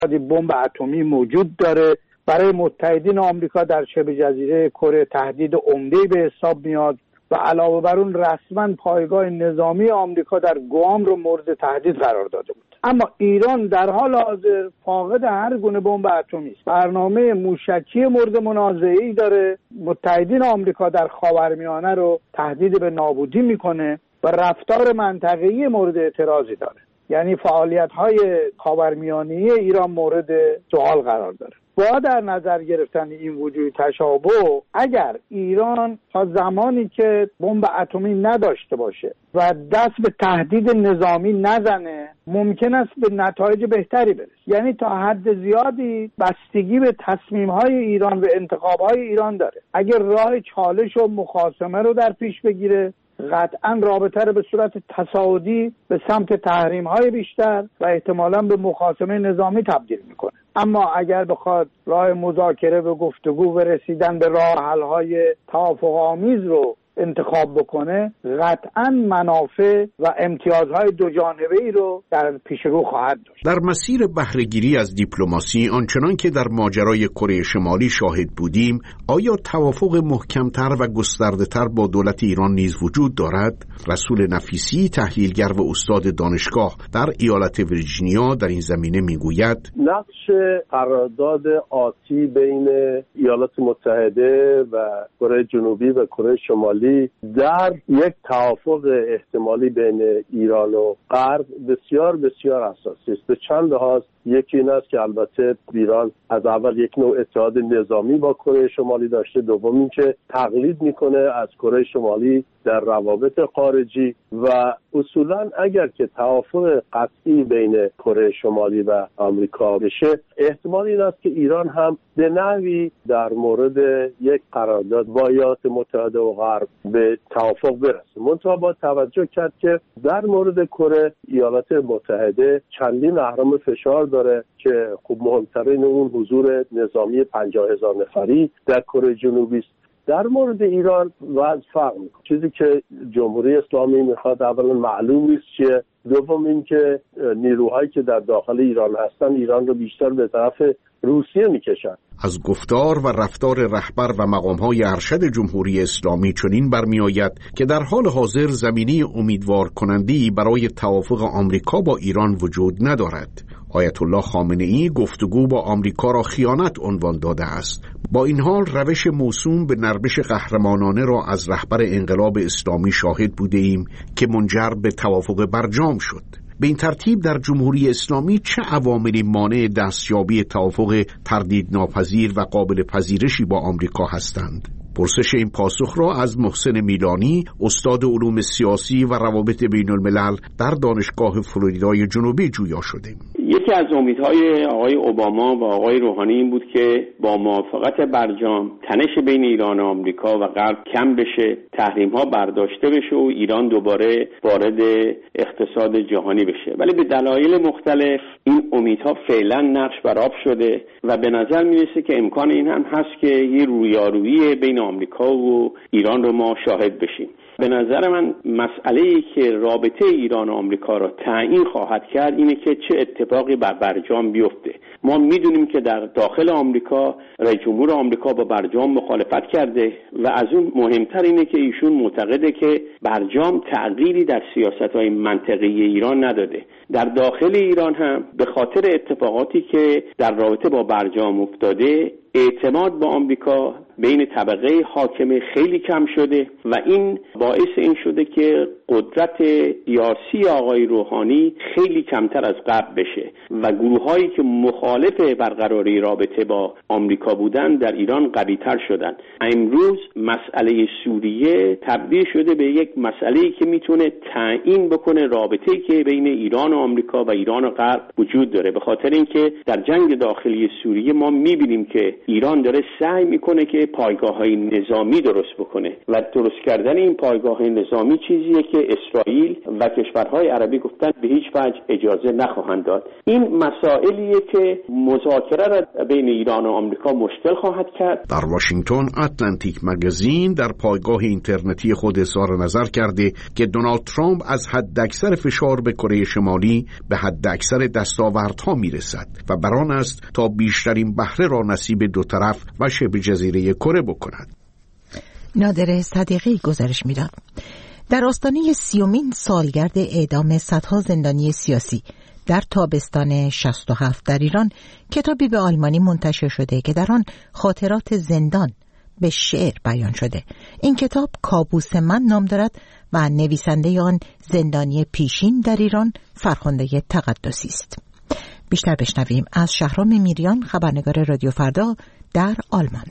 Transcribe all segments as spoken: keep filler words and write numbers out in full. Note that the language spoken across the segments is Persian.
بمب اتمی موجود داره. برای متحدین آمریکا در شبه جزیره کره تهدید عمده‌ای به حساب میاد و علاوه بر اون رسما پایگاه نظامی آمریکا در گوام رو مورد تهدید قرار داده بود. اما ایران در حال حاضر فاقد هر گونه بمب اتمی است. برنامه موشکی مورد منازعه‌ای داره. متحدین آمریکا در خاورمیانه رو تهدید به نابودی میکنه و رفتار منطقه‌ای مورد اعتراضی داره. یعنی فعالیت‌های خاورمیانه‌ای ایران مورد سوال قرار داره. با در نظر گرفتن این وجود تشابه، اگر ایران تا زمانی که بمب اتمی نداشته باشه و دست به تهدید نظامی نزنه، ممکن است به نتایج بهتری برسه. یعنی تا حد زیادی بستگی به تصمیم‌های ایران و انتخاب‌های ایران داره. اگر راه چالش و مخاصمه رو در پیش بگیره، قطعاً رابطه رو به صورت تصاعدی به سمت تحریم‌های بیشتر و احتمالاً به مخاصمه نظامی تبدیل میکنه. اما اگر بخواد راه مذاکره و گفتگو و رسیدن به راه حل‌های توافق‌آمیز رو انتخاب بکنه، قطعاً منافع و امتیازهای دو جانبه‌ای رو در پیش رو خواهد داشت. در مسیر بهره‌گیری از دیپلماسی آنچنان که در ماجرای کره شمالی شاهد بودیم، آیا توافق محکمتر و گسترده‌تر با دولت ایران نیز وجود دارد؟ رسول نفیسی، تحلیلگر و استاد دانشگاه در ایالت ویرجینیا، در این زمینه میگوید: نقش قرارداد آتی بین ایالات متحده و کره جنوبی و کره شمالی در یک توافق احتمالی بین ایران و غرب بسیار بسیار اساسی است. به چند لحاظ، یکی این است که البته ایران از اول یک نوع اتحاد نظامی با کره شمالی داشته، دوم این که تقلید میکنه از کره شمالی در روابط خارجی و اصولا اگر که توافق قطعی بین کره شمالی و آمریکا بشه، احتمال این است که ایران هم به نحوی در مورد یک قرارداد با ایالات متحده و غرب به توافق برسه. منتها با توجه کرد که در مورد کره ایالات متحده چندین اهرم فشار داره که خوب مهمترین اون حضور نظامی پنجاه هزار نفری در کره جنوبی است. در مورد ایران وضع فرق میکنه. چیزی که جمهوری اسلامی میخواد اولا معلوم نیست چیه، دوم این که نیروهایی که در داخل ایران هستن ایران رو بیشتر به طرف روسیه میکشن. از گفتار و رفتار رهبر و مقام‌های ارشد جمهوری اسلامی چنین برمی‌آید که در حال حاضر زمینه امیدوار کننده‌ای برای توافق آمریکا با ایران وجود ندارد. آیت الله خامنه‌ای گفتگو با آمریکا را خیانت عنوان داده است. با این حال روش موسوم به نرمش قهرمانانه را از رهبر انقلاب اسلامی شاهد بودیم که منجر به توافق برجام شد. به این ترتیب در جمهوری اسلامی چه عواملی مانع دستیابی توافق تردید ناپذیر و قابل پذیرشی با آمریکا هستند؟ پرسش این پاسخ را از محسن میلانی، استاد علوم سیاسی و روابط بین الملل در دانشگاه فلوریدای جنوبی جویا شدیم. یکی از امیدهای آقای اوباما و آقای روحانی این بود که با موافقت برجام تنش بین ایران و آمریکا و غرب کم بشه، تحریم‌ها برداشته بشه و ایران دوباره وارد اقتصاد جهانی بشه. ولی به دلایل مختلف این امیدها فعلا نقش بر آب شده و به نظر میرسه که امکان این هم هست که یه رویارویی بین آمریکا و ایران رو ما شاهد بشیم. به نظر من مسئله‌ای که رابطه ایران و آمریکا را تعیین خواهد کرد اینه که چه اتفاقی بر برجام بیفته. ما میدونیم که در داخل آمریکا رئیس جمهور آمریکا با برجام مخالفت کرده و از اون مهمتر اینه که ایشون معتقده که برجام تغییری در سیاست‌های منطقی ایران نداده. در داخل ایران هم به خاطر اتفاقاتی که در رابطه با برجام افتاده، اعتماد به آمریکا بین طبقه حاکمه خیلی کم شده و این باعث این شده که قدرت سیاسی آقای روحانی خیلی کمتر از قبل بشه و گروه‌هایی که مخالف برقراری رابطه با آمریکا بودن در ایران قوی‌تر شدن. امروز مسئله سوریه تبدیل شده به یک مسئله‌ای که میتونه تعیین بکنه رابطه‌ای که بین ایران و آمریکا و ایران و غرب وجود داره، به خاطر اینکه در جنگ داخلی سوریه ما می‌بینیم که ایران داره سعی میکنه که پایگاه‌های نظامی درست بکنه و درست کردن این پایگاه‌های نظامی چیزیه که اسرائیل و کشورهای عربی گفتن به هیچ وجه اجازه نخواهند داد. این مسائلیه که مذاکره را بین ایران و آمریکا مشکل خواهد کرد. در واشنگتن اتلانتیک مگزین در پایگاه اینترنتی خود اظهار نظر کرده که دونالد ترامپ از حداکثر فشار به کره شمالی به حداکثر دستاوردها میرسد و بران است تا بیشترین بهره را نصیب دو طرف و شبه جزیره کره بکند. نادر صدیقی گزارش می‌داد. در آستانه سیومین سالگرد اعدام صدها زندانی سیاسی در تابستان شصت و هفت در ایران کتابی به آلمانی منتشر شده که در آن خاطرات زندان به شعر بیان شده. این کتاب کابوس من نام دارد و نویسنده آن زندانی پیشین در ایران فرخنده تقدسی است. بیشتر بشنویم از شهرام میریان، خبرنگار رادیو فردا در آلمان.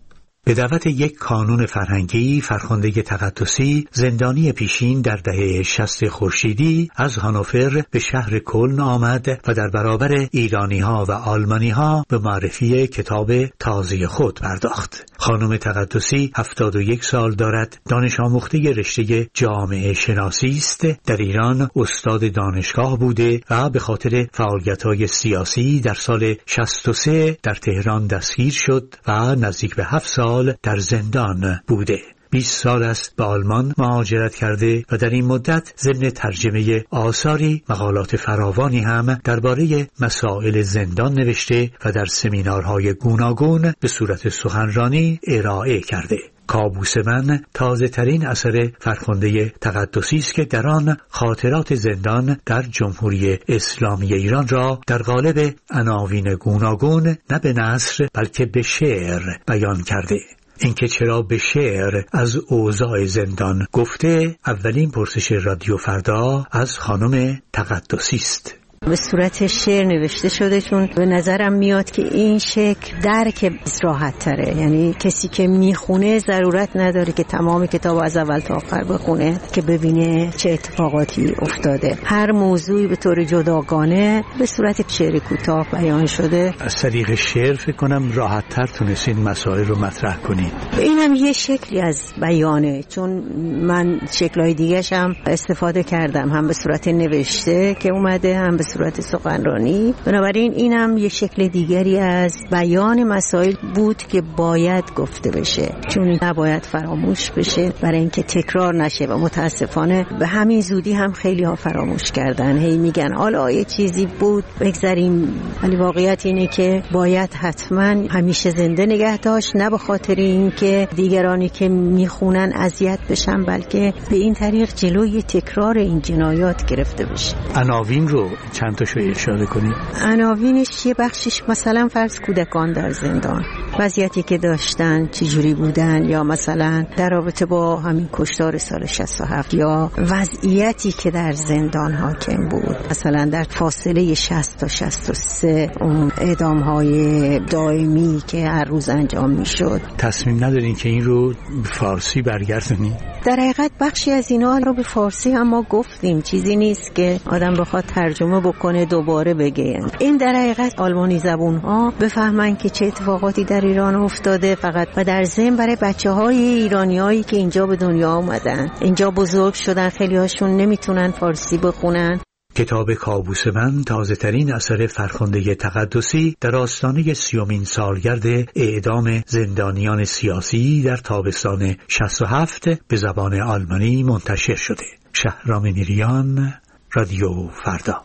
به دعوت یک کانون فرهنگی، فرخنده تقدسی زندانی پیشین در دهه شصت خورشیدی از هانوفر به شهر کلن آمد و در برابر ایرانی‌ها و آلمانی‌ها به معرفی کتاب تازه خود پرداخت. خانم تقدسی هفتاد و یک سال دارد، دانش آموخته رشته جامعه شناسی است، در ایران استاد دانشگاه بوده و به خاطر فعالیت‌های سیاسی در سال شصت و سه در تهران دستگیر شد و نزدیک به هفت سال در زندان بوده. بیست سال است به آلمان مهاجرت کرده و در این مدت ضمن ترجمه آثاری مقالات فراوانی هم درباره مسائل زندان نوشته و در سمینارهای گوناگون به صورت سخنرانی ارائه کرده. کابوس من تازه ترین اثر فرخنده تقدسی است که در آن خاطرات زندان در جمهوری اسلامی ایران را در قالب عناوین گوناگون نه به نثر بلکه به شعر بیان کرده. اینکه چرا به شعر از اوضاع زندان گفته، اولین پرسش رادیو فردا از خانم تقدسی است. به صورت شعر نوشته شده، چون به نظرم میاد که این شکل درک راحت تره. یعنی کسی که میخونه ضرورت نداره که تمام کتاب از اول تا آخر بخونه که ببینه چه اتفاقاتی افتاده. هر موضوعی به طور جداگانه به صورت شعر کوتاه بیان شده. از طریق شعر فکر کنم راحت تر تونستین مسائل رو مطرح کنید. این هم یه شکلی از بیانه، چون من شکل‌های دیگه‌ش هم استفاده کردم، هم به صورت نوشته که اومده، هم به صورت سخنرانی. بنابراین اینم یه شکل دیگری از بیان مسائل بود که باید گفته بشه، چون نباید فراموش بشه برای اینکه تکرار نشه و متاسفانه به همین زودی هم خیلی ها فراموش کردن. هی میگن حالا یه چیزی بود بگذاریم، ولی واقعیت اینه که باید حتما همیشه زنده نگه داشت، نه به خاطر اینکه دیگرانی که میخونن اذیت بشن، بلکه به این طریق جلوی تکرار این جنایات گرفته بشه. عناوین رو چند تاشو اشاره کنید. عناوینش یه بخشش مثلا فرض کودکان در زندان، وضعیتی که داشتن چجوری بودن، یا مثلا در رابطه با همین کشتار سال شصت و هفت، یا وضعیتی که در زندان حاکم بود، مثلا در فاصله شصت تا شصت و سه اون اعدام‌های دائمی که هر روز انجام میشد. تصمیم ندارین که این رو به فارسی برگردونید؟ در حقیقت بخشی از اینا رو به فارسی هم ما گفتیم، چیزی نیست که آدم بخواد ترجمه بکنه دوباره بگه. این در حقیقت آلمانی زبون ها بفهمن که چه اتفاقاتی در ایران افتاده فقط، و در ضمن برای بچه‌های ایرانیایی که اینجا به دنیا اومدن، اینجا بزرگ شدن، خیلی هاشون نمیتونن فارسی بخونن. کتاب کابوس من تازه ترین اثر فرخنده تقدسی در آستانه سیومین سالگرد اعدام زندانیان سیاسی در تابستان شصت و هفت به زبان آلمانی منتشر شده. شهرام میریان، رادیو فردا.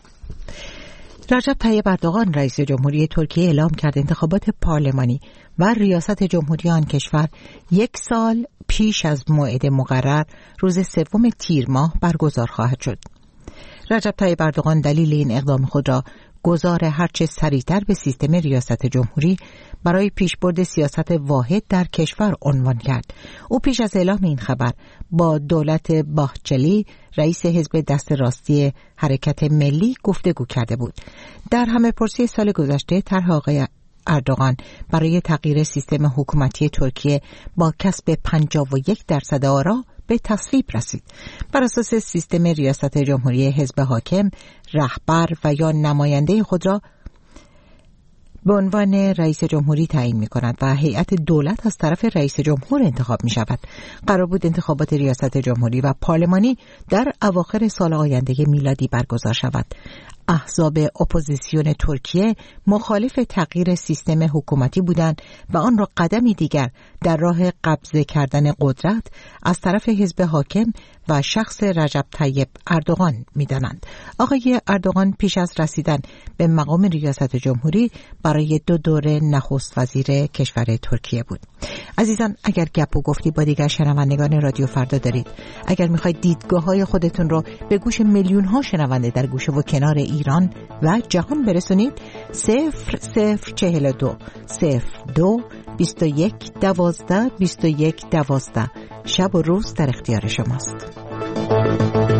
رجب طیب اردوغان رئیس جمهوری ترکیه اعلام کرد انتخابات پارلمانی و ریاست جمهوری آن کشور یک سال پیش از موعد مقرر روز سوم تیر ماه برگزار خواهد شد. رجب طیب اردوغان دلیل این اقدام خود را گذار هرچه سریعتر به سیستم ریاست جمهوری برای پیشبرد سیاست واحد در کشور عنوان کرد. او پیش از اعلام این خبر با دولت باهچلی رئیس حزب دست راستی حرکت ملی گفتگو کرده بود. در همه‌پرسی سال گذشته طرح آقای اردوغان برای تغییر سیستم حکومتی ترکیه با کسب پنجاه و یک درصد آرا به تصویب رسید. بر اساس سیستم ریاست جمهوری حزب حاکم رهبر و یا نماینده خود را به عنوان رئیس جمهوری تعیین می کند و هیئت دولت از طرف رئیس جمهور انتخاب می شود. قرار بود انتخابات ریاست جمهوری و پارلمانی در اواخر سال آینده میلادی برگزار شود. احزاب اپوزیسیون ترکیه مخالف تغییر سیستم حکومتی بودند و آن را قدمی دیگر در راه قبضه کردن قدرت از طرف حزب حاکم و شخص رجب طیب اردوغان می‌دانند. آقای اردوغان پیش از رسیدن به مقام ریاست جمهوری برای دو دوره نخست وزیر کشور ترکیه بود. عزیزان، اگر گپ و گفتی با دیگر شنوندگان رادیو فردا دارید، اگر می‌خواید دیدگاه‌های خودتون رو به گوش میلیون‌ها شنونده در گوشه و کنار ایران و جهان برسونید، صفر صفر چهل و دو صفر دو بیست و یک دوازده بیست و یک دوازده شب و روز در اختیار شماست.